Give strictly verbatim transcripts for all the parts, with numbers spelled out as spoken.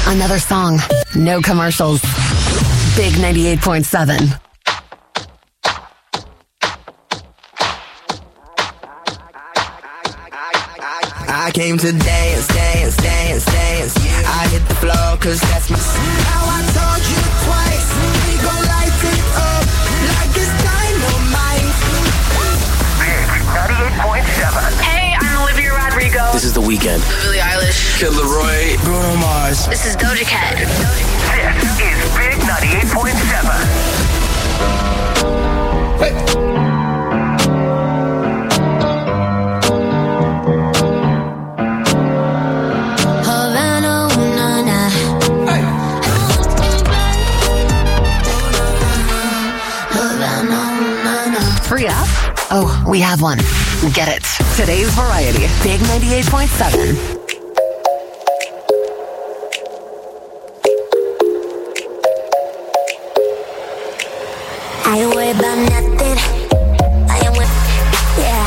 Another song. No commercials. Big ninety-eight point seven. I came to dance, dance, dance, dance. I hit the floor cause that's my... Now I told you twice. We gon' light it up like it's dynamite. Big ninety-eight point seven. Hey, I'm Olivia Rodrigo. This is The Weeknd. Billie Eilish. Kid Laroi. Bruno Mars. This is Doja Cat. This is Big ninety-eight point seven. Hey. Free up? Oh, we have one. Get it. Today's Variety. Big ninety-eight point seven. I ain't worried about nothing. I am with, yeah.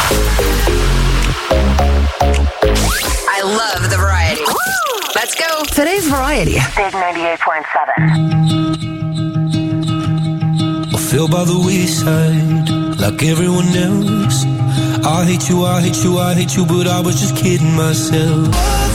I love the variety. Let's go. Today's Variety. Big ninety-eight point seven. Feel by the wayside, like everyone else. I hate you, I hate you, I hate you, but I was just kidding myself.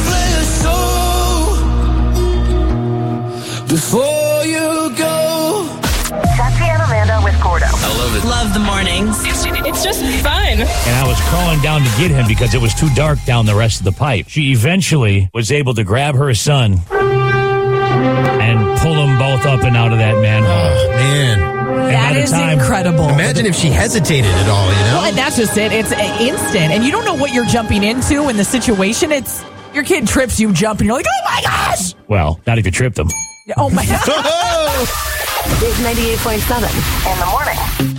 Before you go. Jesse and Amanda with Gordo. I love it. Love the mornings. It's just fun. And I was crawling down to get him because it was too dark down the rest of the pipe. She eventually was able to grab her son and pull them both up and out of that manhole. Oh, man. That is time, incredible. Imagine if she hesitated at all, you know? Well, that's just it. It's instant. And you don't know what you're jumping into in the situation. It's your kid trips, you jump, and you're like, oh my gosh! Well, not if you trip them. Oh my gosh. Big ninety-eight point seven. In the morning.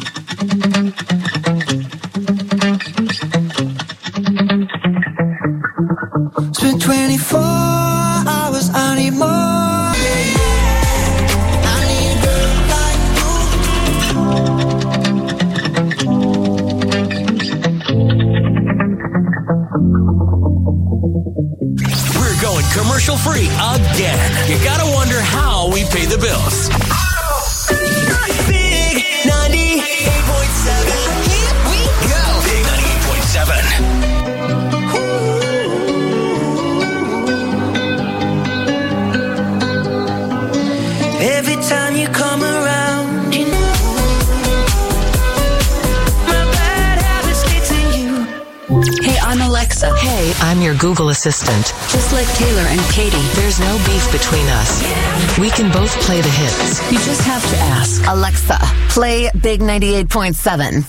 It's been twenty-four hours, I need more. We're going commercial free again. You gotta wonder how we pay the bills. Big ninety-eight point seven. Here we go. Big ninety-eight point seven. Every time you come around, you know my bad habits lead to you. Hey, I'm Alexa. Hey, I'm your Google Assistant. Just like Taylor and Katie. There's no beef between us. We can both play the hits. You just have to ask. Alexa, play Big ninety-eight point seven.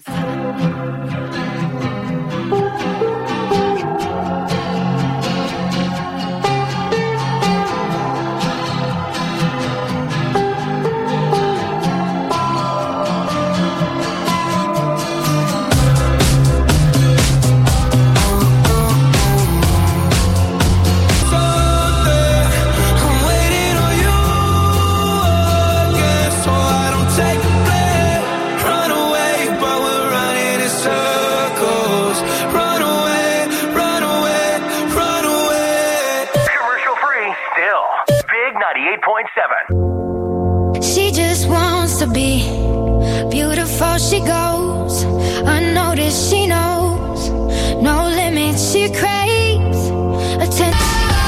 She just wants to be beautiful. She goes unnoticed. She knows no limits. She craves attention.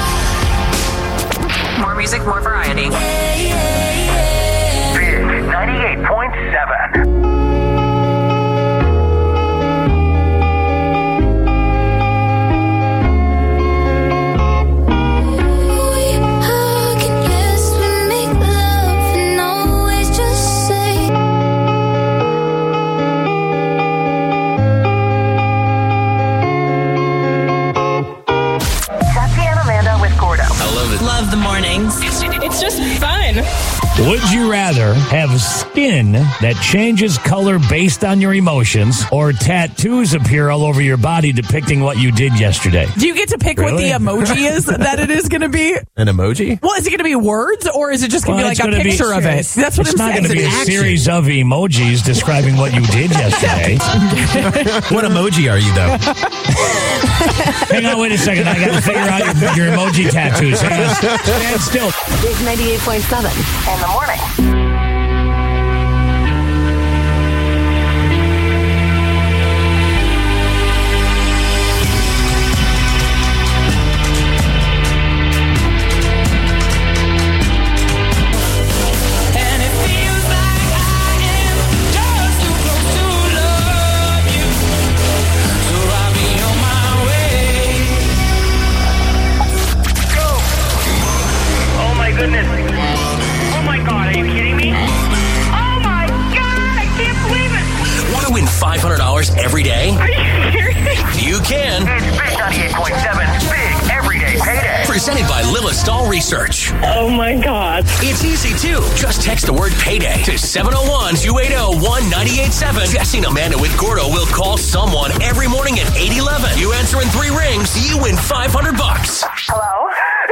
More music, more variety. Yeah, yeah, yeah. Big ninety-eight point seven. Love the mornings. It's just fun. Would you rather have skin that changes color based on your emotions or tattoos appear all over your body depicting what you did yesterday? Do you get to pick Really? what the emoji is that it is going to be? An emoji? Well, is it going to be words or is it just going to Well, be it's like a gonna be- picture of it? That's what It's I'm not saying. going to be a It's an series of emojis describing what you did yesterday. What emoji are you, though? Hang on, wait a second. I got to figure out your, your emoji tattoos. Hang on. Stand still. Big ninety-eight point seven. In the morning. And it feels like I am just too close to love you. So I'll be on my way. Go! Oh my goodness. Oh my God, are you kidding me? Oh my God, I can't believe it. Want to win five hundred dollars every day? Are you serious? You can. It's Big ninety-eight point seven, big everyday payday. Presented by Lilla Stahl Research. Oh my God. It's easy too. Just text the word payday to seven oh one, two eight oh, one nine eight seven. Jesse and Amanda with Gordo will call someone every morning at eight eleven. You answer in three rings, you win five hundred bucks. Hello?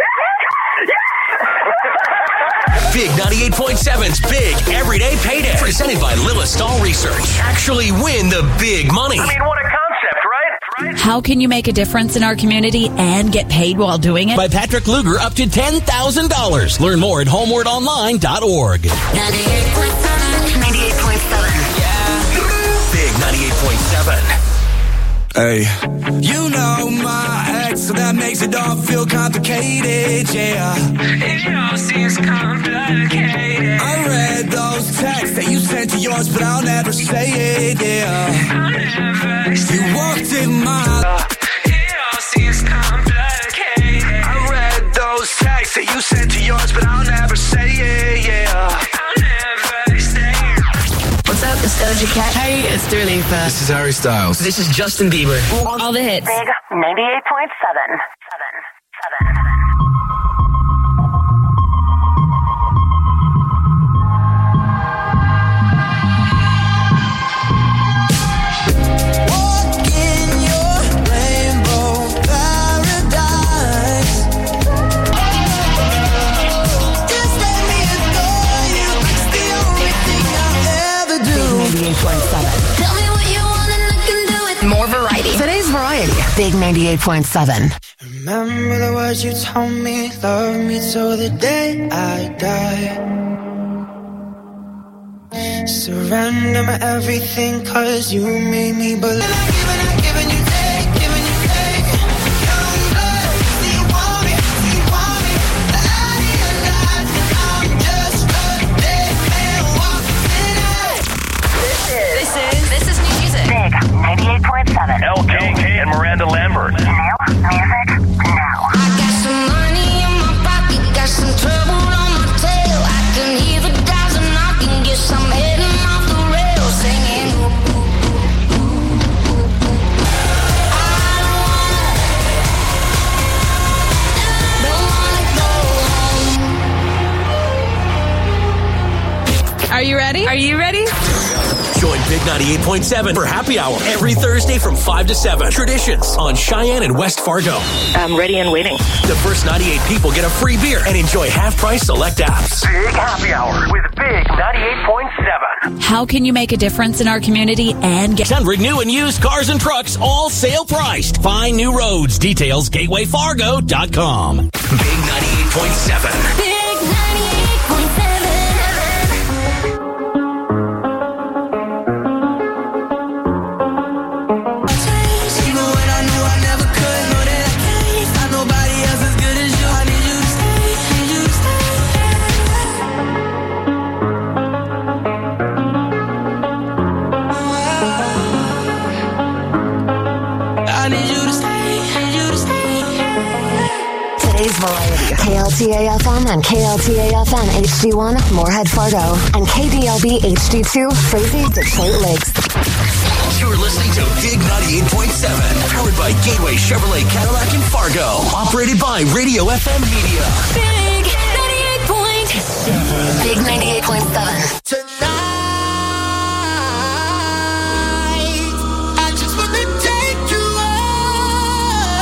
Big ninety-eight point seven's Big Everyday Payday. Presented by Lilla Stahl Research. Actually win the big money. I mean, what a concept, right? Right? How can you make a difference in our community and get paid while doing it? By Patrick Luger, up to ten thousand dollars. Learn more at homeward online dot org. ninety-eight point seven. ninety-eight point seven. Big ninety-eight point seven. Hey, you know my ex, so that makes it all feel complicated, yeah. It all seems complicated. I read those texts that you sent to yours, but I'll never say it, yeah. I'll never say You walked in my... it all seems complicated. I read those texts that you sent to yours, but I'll never say it, yeah. I'll never say it. What's up? It's Doja Cat. Hey, it's Dua Lipa. This is Harry Styles. This is Justin Bieber. All the hits. Big ninety-eight point seven. Seven. Seven. Walk in your rainbow paradise. Just let me adore you. It's the only thing I'll ever do. ninety-eight point seven. Tell me what you want and I can do it. More variety. Today's variety. Big ninety-eight point seven. Remember the words you told me, love me till the day I die. Surrender my everything, cause you made me believe. And I give and I give and you take, give and you take. Young blood, do you want me, do you want me? Out of your life, I'm just a dead man walking tonight. This is this is new music. Big ninety-eight point seven. L K K and Miranda Lambert. New music now. I got some money in my pocket, got some trouble on my tail. I can hear the guys and knocking, guess I'm heading off the rails, singing. I don't wanna, don't wanna go home. Are you ready? Are you ready? Join Big ninety-eight point seven for happy hour every Thursday from five to seven. Traditions on Cheyenne and West Fargo. I'm ready and waiting. The first ninety-eight people get a free beer and enjoy half-price select apps. Big happy hour with Big ninety-eight point seven. How can you make a difference in our community and get... six hundred new and used cars and trucks, all sale priced. Find new roads. Details gateway fargo dot com. Big ninety-eight point seven. Big ninety-eight point seven. Even when I knew I never could, know that I can't find nobody else as good as you. I need you to stay, need you to stay. I need you to stay, need you to stay. Today's variety. K L T A F M and K L T A F M H D one, Moorhead, Fargo. And K D L B H D two, Frazee, Detroit Lakes. You're listening to Big ninety-eight point seven. Powered by Gateway Chevrolet Cadillac in Fargo. Operated by Radio F M Media. Big ninety-eight point Big ninety-eight point seven.